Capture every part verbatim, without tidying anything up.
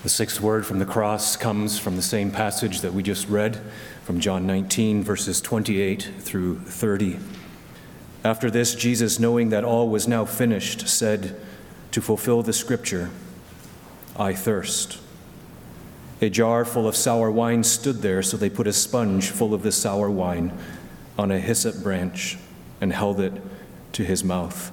The sixth word from the cross comes from the same passage that we just read, from John nineteen, verses twenty-eight through thirty. After this, Jesus, knowing that all was now finished, said, to fulfill the scripture, I thirst. A jar full of sour wine stood there, so they put a sponge full of the sour wine on a hyssop branch and held it to his mouth.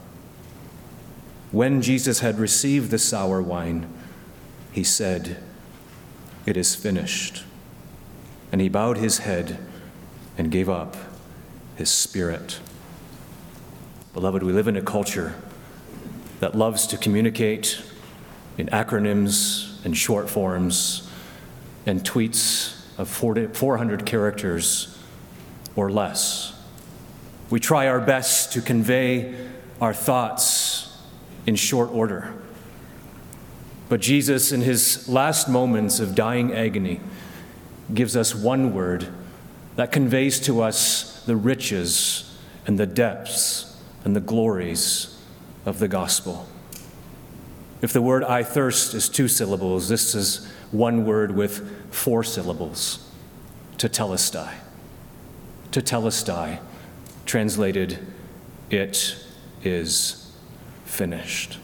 When Jesus had received the sour wine, he said, it is finished. And he bowed his head and gave up his spirit. Beloved, we live in a culture that loves to communicate in acronyms and short forms and tweets of four hundred characters or less. We try our best to convey our thoughts in short order. But Jesus, in his last moments of dying agony, gives us one word that conveys to us the riches and the depths and the glories of the gospel. If the word I thirst is two syllables, this is one word with four syllables, tetelestai. Tetelestai, translated, it is finished.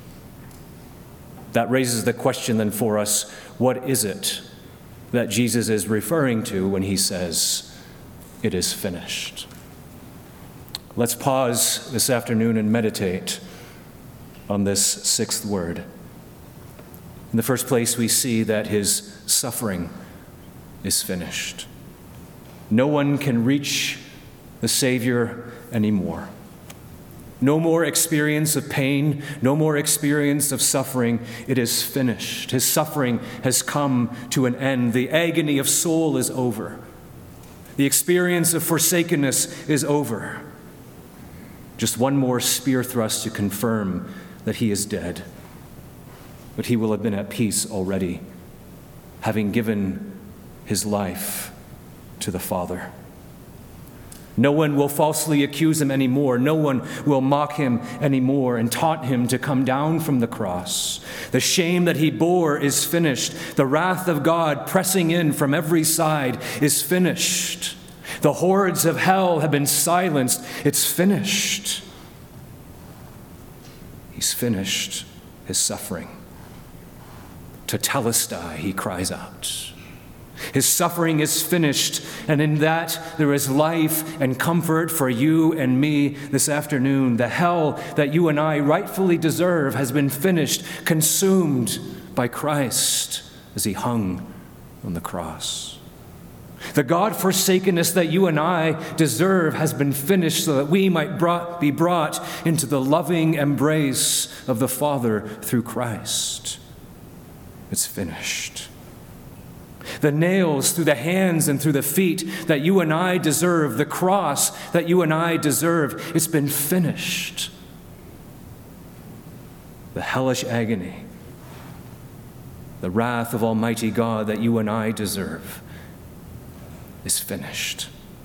That raises the question then for us, what is it that Jesus is referring to when he says, it is finished? Let's pause this afternoon and meditate on this sixth word. In the first place, we see that his suffering is finished. No one can reach the Savior anymore. No more experience of pain, no more experience of suffering. It is finished. His suffering has come to an end. The agony of soul is over. The experience of forsakenness is over. Just one more spear thrust to confirm that he is dead. But he will have been at peace already, having given his life to the Father. No one will falsely accuse him anymore. No one will mock him anymore and taunt him to come down from the cross. The shame that he bore is finished. The wrath of God pressing in from every side is finished. The hordes of hell have been silenced. It's finished. He's finished his suffering. Tetelestai, he cries out. His suffering is finished, and in that there is life and comfort for you and me this afternoon. The hell that you and I rightfully deserve has been finished, consumed by Christ as he hung on the cross. The God-forsakenness that you and I deserve has been finished so that we might brought, be brought into the loving embrace of the Father through Christ. It's finished. The nails through the hands and through the feet that you and I deserve, the cross that you and I deserve, it's been finished. The hellish agony, the wrath of Almighty God that you and I deserve is finished.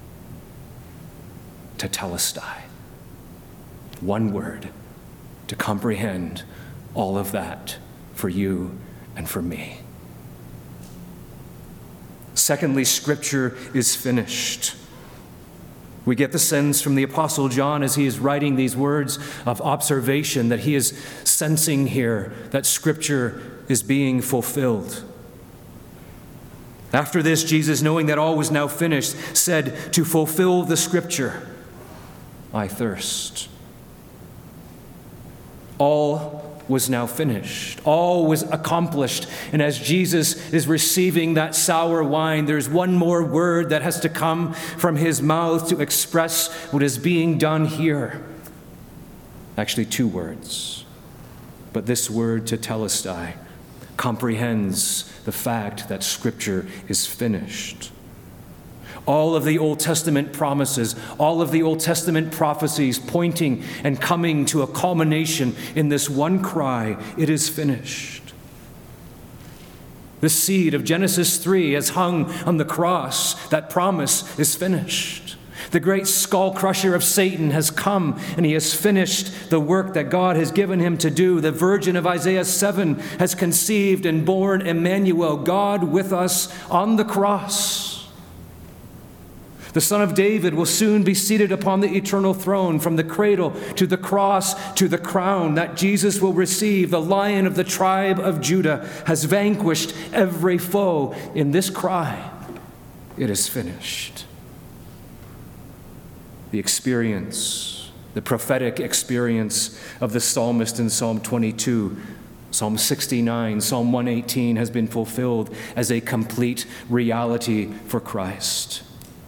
Tetelestai. One word to comprehend all of that for you and for me. Secondly, Scripture is finished. We get the sense from the Apostle John as he is writing these words of observation that he is sensing here that Scripture is being fulfilled. After this, Jesus, knowing that all was now finished, said, to fulfill the Scripture, I thirst. All was now finished. All was accomplished. And as Jesus is receiving that sour wine, there's one more word that has to come from his mouth to express what is being done here. Actually, two words. But this word, tetelestai, comprehends the fact that Scripture is finished. All of the Old Testament promises, all of the Old Testament prophecies pointing and coming to a culmination in this one cry, it is finished. The seed of Genesis three has hung on the cross. That promise is finished. The great skull crusher of Satan has come, and he has finished the work that God has given him to do. The virgin of Isaiah seven has conceived and borne Emmanuel, God with us on the cross. The Son of David will soon be seated upon the eternal throne. From the cradle to the cross to the crown that Jesus will receive, the Lion of the tribe of Judah has vanquished every foe. In this cry, it is finished. The experience, the prophetic experience of the psalmist in Psalm twenty-two, Psalm sixty-nine, Psalm one eighteen has been fulfilled as a complete reality for Christ.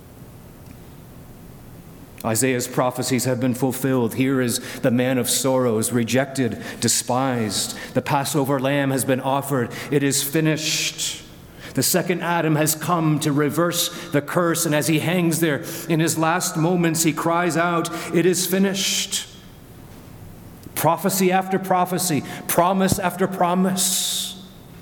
Isaiah's prophecies have been fulfilled. Here is the man of sorrows, rejected, despised. The Passover lamb has been offered. It is finished. The second Adam has come to reverse the curse, and as he hangs there in his last moments, he cries out, "It is finished." Prophecy after prophecy, promise after promise,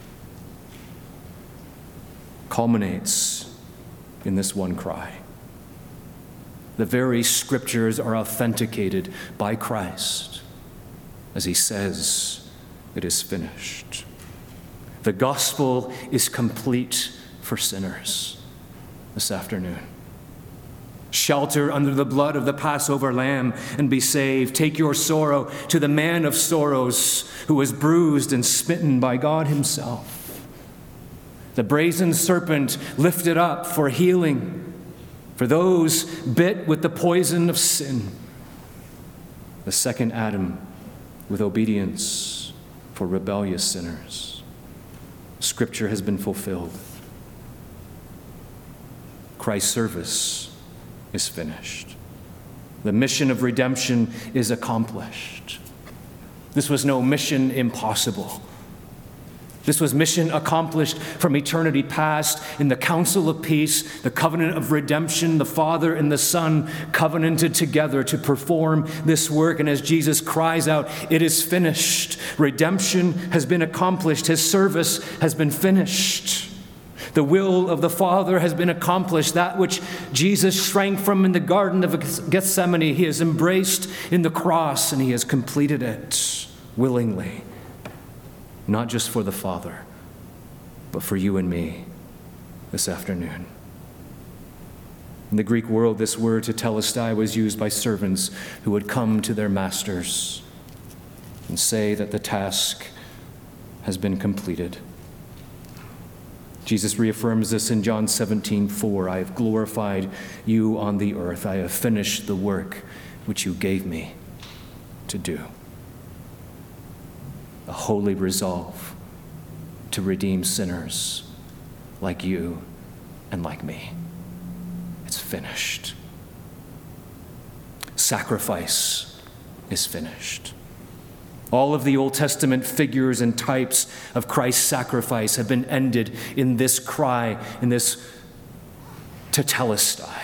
culminates in this one cry. The very scriptures are authenticated by Christ as he says, "It is finished." The gospel is complete for sinners this afternoon. Shelter under the blood of the Passover lamb and be saved. Take your sorrow to the man of sorrows who was bruised and smitten by God himself. The brazen serpent lifted up for healing for those bit with the poison of sin. The second Adam with obedience for rebellious sinners. Scripture has been fulfilled. Christ's service is finished. The mission of redemption is accomplished. This was no mission impossible. This was mission accomplished from eternity past in the council of peace, the covenant of redemption. The Father and the Son covenanted together to perform this work. And as Jesus cries out, "It is finished," redemption has been accomplished. His service has been finished. The will of the Father has been accomplished. That which Jesus shrank from in the Garden of Gethsemane, he has embraced in the cross, and he has completed it willingly. Not just for the Father, but for you and me this afternoon. In the Greek world, this word tetelestai was used by servants who would come to their masters and say that the task has been completed. Jesus reaffirms this in John seventeen four. "I have glorified you on the earth. I have finished the work which you gave me to do." A holy resolve to redeem sinners like you and like me. It's finished. Sacrifice is finished. All of the Old Testament figures and types of Christ's sacrifice have been ended in this cry, in this tetelestai.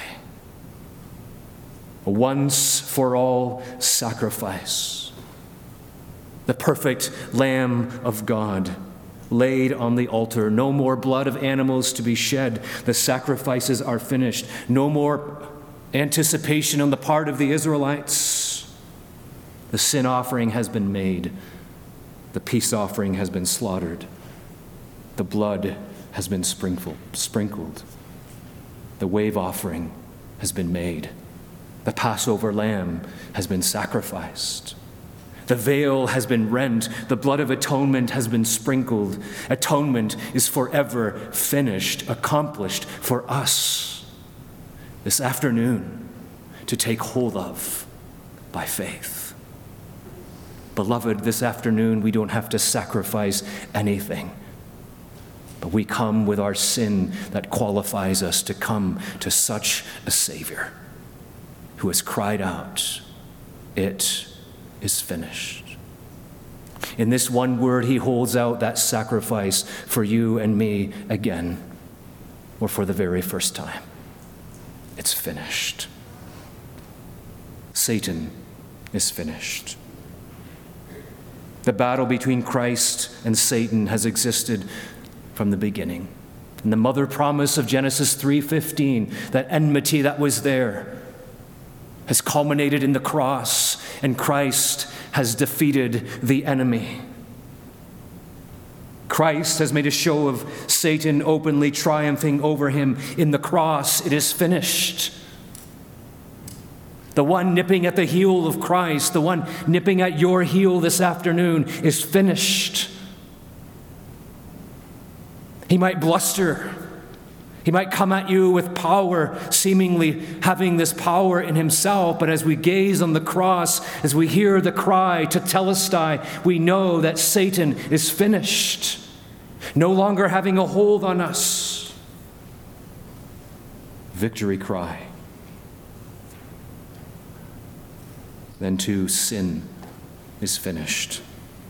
A once-for-all sacrifice. The perfect Lamb of God laid on the altar. No more blood of animals to be shed. The sacrifices are finished. No more anticipation on the part of the Israelites. The sin offering has been made. The peace offering has been slaughtered. The blood has been sprinkled. The wave offering has been made. The Passover lamb has been sacrificed. The veil has been rent. The blood of atonement has been sprinkled. Atonement is forever finished, accomplished for us this afternoon to take hold of by faith. Beloved, this afternoon we don't have to sacrifice anything, but we come with our sin that qualifies us to come to such a Savior who has cried out, "It is finished." In this one word, he holds out that sacrifice for you and me again, or for the very first time. It's finished. Satan is finished. The battle between Christ and Satan has existed from the beginning. And the mother promise of Genesis three fifteen, that enmity that was there, has culminated in the cross, and Christ has defeated the enemy. Christ has made a show of Satan openly triumphing over him in the cross. It is finished. The one nipping at the heel of Christ, the one nipping at your heel this afternoon, is finished. He might bluster. He might come at you with power, seemingly having this power in himself, but as we gaze on the cross, as we hear the cry tetelestai, we know that Satan is finished, no longer having a hold on us. Victory cry. Then too, sin is finished.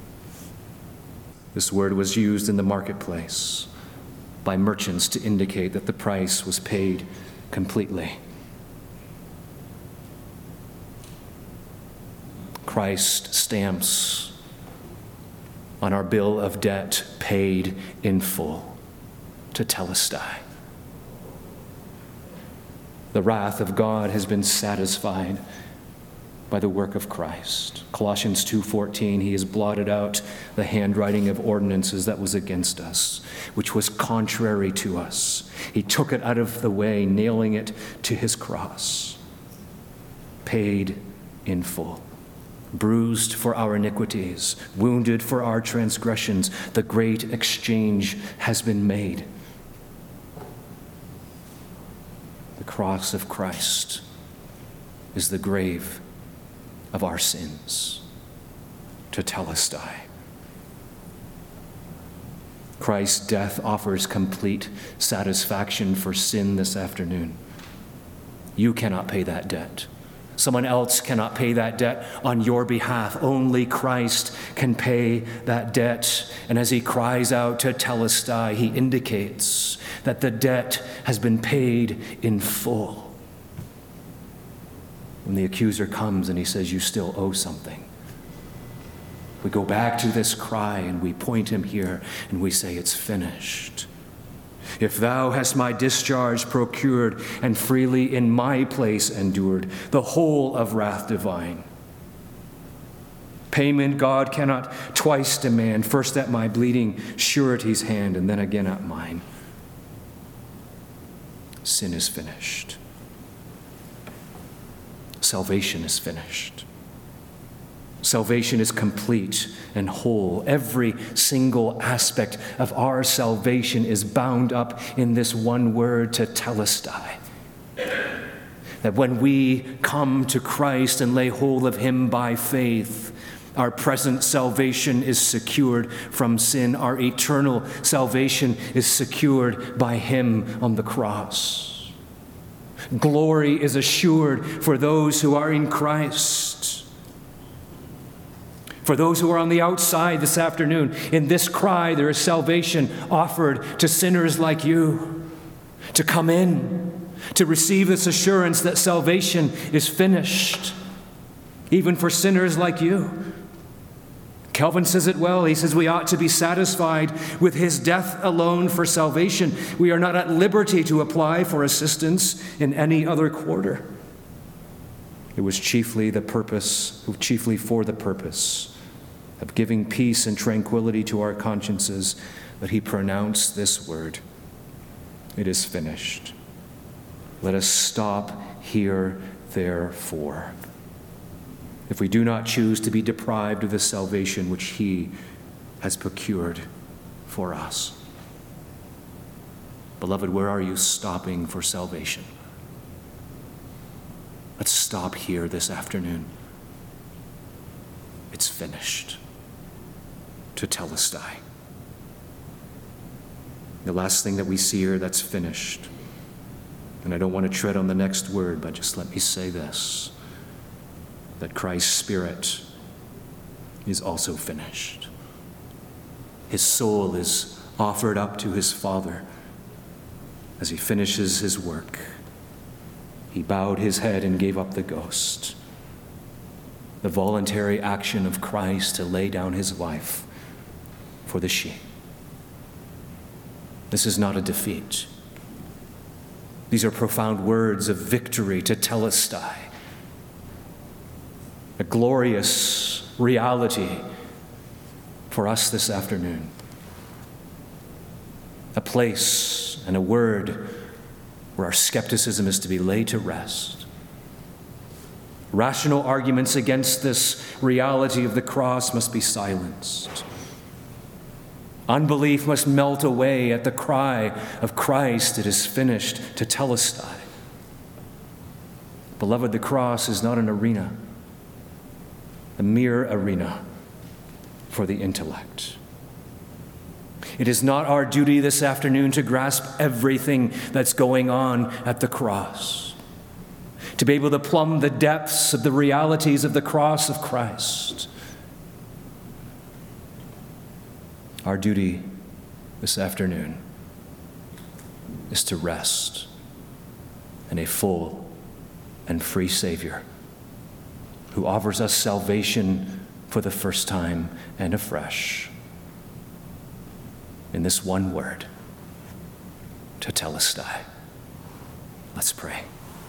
This word was used in the marketplace by merchants to indicate that the price was paid completely. Christ stamps on our bill of debt, paid in full, tetelestai. The wrath of God has been satisfied by the work of Christ. Colossians two fourteen, he has blotted out the handwriting of ordinances that was against us, which was contrary to us. He took it out of the way, nailing it to his cross. Paid in full. Bruised for our iniquities, wounded for our transgressions, the great exchange has been made. The cross of Christ is the grave of our sins, tetelestai. Christ's death offers complete satisfaction for sin this afternoon. You cannot pay that debt. Someone else cannot pay that debt on your behalf. Only Christ can pay that debt. And as he cries out tetelestai, he indicates that the debt has been paid in full. When the accuser comes and he says, you still owe something, we go back to this cry and we point him here and we say, it's finished. If thou hast my discharge procured and freely in my place endured the whole of wrath divine. Payment God cannot twice demand, first at my bleeding surety's hand and then again at mine. Sin is finished. Salvation is finished. Salvation is complete and whole. Every single aspect of our salvation is bound up in this one word, tetelestai. That when we come to Christ and lay hold of him by faith, our present salvation is secured from sin. Our eternal salvation is secured by him on the cross. Glory is assured for those who are in Christ. For those who are on the outside this afternoon, in this cry there is salvation offered to sinners like you, to come in, to receive this assurance that salvation is finished, even for sinners like you. Calvin says it well. He says we ought to be satisfied with his death alone for salvation. We are not at liberty to apply for assistance in any other quarter. It was chiefly the purpose, chiefly for the purpose of giving peace and tranquility to our consciences that he pronounced this word. It is finished. Let us stop here, therefore. If we do not choose to be deprived of the salvation which he has procured for us. Beloved, where are you stopping for salvation? Let's stop here this afternoon. It's finished. Tetelestai. The last thing that we see here that's finished, and I don't want to tread on the next word, but just let me say this, that Christ's Spirit is also finished. His soul is offered up to his Father as he finishes his work. He bowed his head and gave up the ghost. The voluntary action of Christ to lay down his life for the sheep. This is not a defeat. These are profound words of victory, tetelestai. a glorious reality for us this afternoon. A place and a word where our skepticism is to be laid to rest. Rational arguments against this reality of the cross must be silenced. Unbelief must melt away at the cry of Christ, "It is finished," tetelestai. Beloved, the cross is not an arena, a mere arena for the intellect. It is not our duty this afternoon to grasp everything that's going on at the cross, to be able to plumb the depths of the realities of the cross of Christ. Our duty this afternoon is to rest in a full and free Savior who offers us salvation for the first time and afresh in this one word, tetelestai. Let's pray.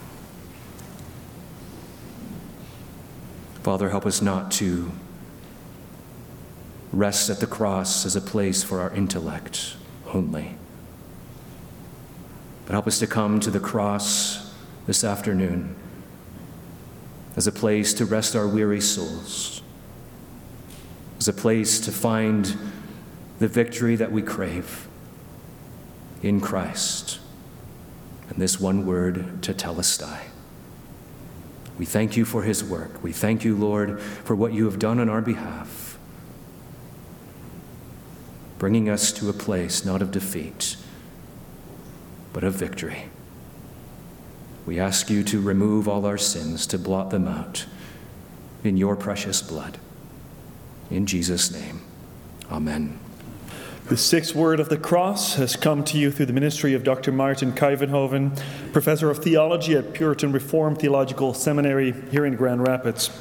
Father, help us not to rest at the cross as a place for our intellect only, but help us to come to the cross this afternoon as a place to rest our weary souls, as a place to find the victory that we crave in Christ, and this one word, tetelestai. We thank you for his work. We thank you, Lord, for what you have done on our behalf, bringing us to a place not of defeat, but of victory. We ask you to remove all our sins, to blot them out in your precious blood. In Jesus' name, amen. The sixth word of the cross has come to you through the ministry of Doctor Martin Kuyvenhoven, Professor of Theology at Puritan Reformed Theological Seminary here in Grand Rapids.